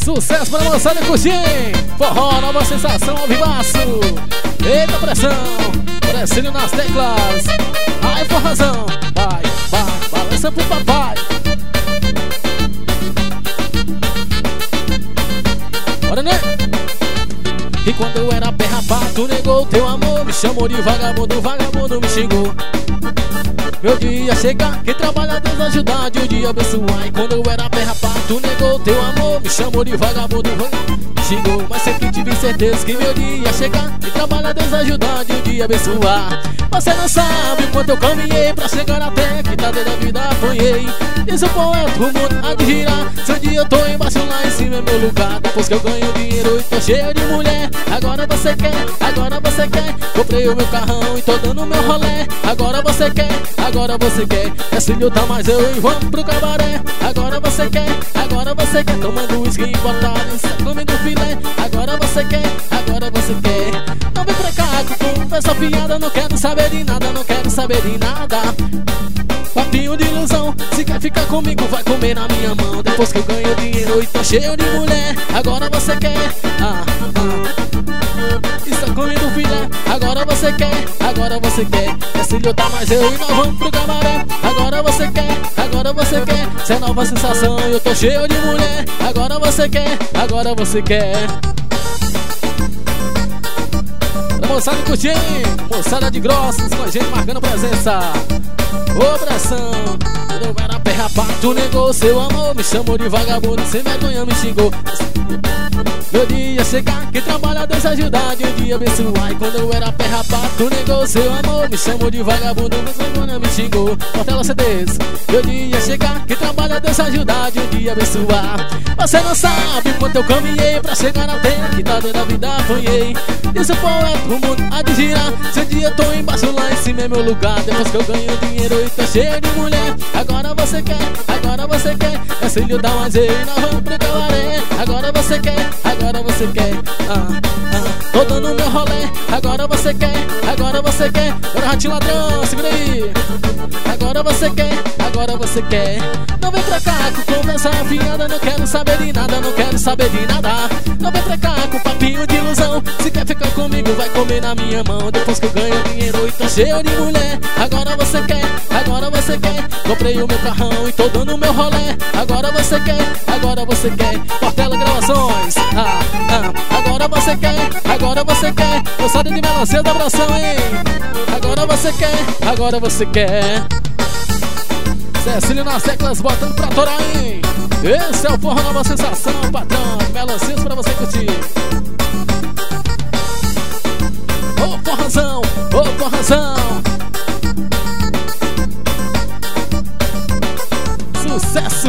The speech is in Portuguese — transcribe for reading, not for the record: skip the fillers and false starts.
Sucesso para a moçada curtir. Forró, nova sensação ao vivaço. Eita pressão, pressinho nas teclas. Ai forrazão, vai, balança pro papai. Bora, né? E quando eu era pé rapaz, tu negou teu amor. Me chamou de vagabundo, vagabundo me xingou. Meu dia chegar, quem trabalha Deus ajudar, de um dia abençoar. E quando eu era pé rapaz, tu negou teu amor. Me chamou de vagabundo, me xingou. Mas sempre tive certeza que meu dia chegar, quem trabalha Deus ajudar, de um dia abençoar. Você não sabe o quanto eu caminhei pra chegar até que tá dentro da vida apanhei. Diz o poeta, o mundo há de girar. Se um dia eu tô embaixo, lá em cima é meu lugar. Depois que eu ganho dinheiro e tô cheio de mulher. Agora você quer, agora você quer. Comprei o meu carrão e tô dando meu rolé. Agora você quer, agora você quer. É filho tá mais eu e vamos pro cabaré. Agora você quer, agora você quer. Tomando uísque importado, comendo filé. Agora você quer, agora você quer. Não vem pra cá com conversa fiada. Não quero saber de nada, não quero saber de nada. Papinho de ilusão, se quer ficar comigo vai comer na minha mão. Depois que eu ganho dinheiro e tô cheio de mulher. Agora você quer, está comendo filé. Agora você quer, agora você quer. Esse filho tá mais eu e nós vamos pro cabaré. Agora você quer, agora você quer. Essa é nova sensação, eu tô cheio de mulher. Agora você quer, agora você quer. Moçada curtindo, moçada de Grossas com a gente marcando presença. Ô pressão, quando eu era pé rapaz, tu negou seu amor. Me chamou de vagabundo, sem vergonha me xingou. Meu dia chegar, quem trabalha Deus ajudar, de um dia abençoar. E quando eu era pé rapaz, tu negou seu amor. Me chamou de vagabundo, sem vergonha me xingou. Portela CDs. Meu dia chegar, quem trabalha Deus ajudar, de um dia abençoar. Você não sabe o quanto eu caminhei pra chegar até que tá dentro da vida apanhei. Isso o poeta, o mundo há de girar. Se um dia eu tô embaixo, lá em cima é meu lugar. Depois que eu ganho dinheiro e tô cheio de mulher. Agora você quer, agora você quer. É filho da mais eu e nós vamos pro cabaré. Agora você quer, agora você quer. Tô dando meu rolé. Agora você quer, agora você quer. Bora ratinho ladrão, segura aí. Agora você quer, agora você quer. Não vem pra cá com conversa afiada. Não quero saber de nada, não quero saber de nada. Não vem pra cá com papinho de ilusão. Se quer ficar comigo vai comer na minha mão. Depois que eu ganho dinheiro e tô cheio de mulher. Agora você quer, agora você quer. Comprei o meu carrão e tô dando meu rolé. Agora você quer, agora você quer. Portela Gravações. Agora você quer, agora você quer. Moçada de melancia da abração, hein? Agora você quer, agora você quer. Cecílio nas teclas botando pra torar, hein? Esse é o Forró Nova Sensação, patrão. Melancias pra você curtir. Ô forrazão, ô forrazão.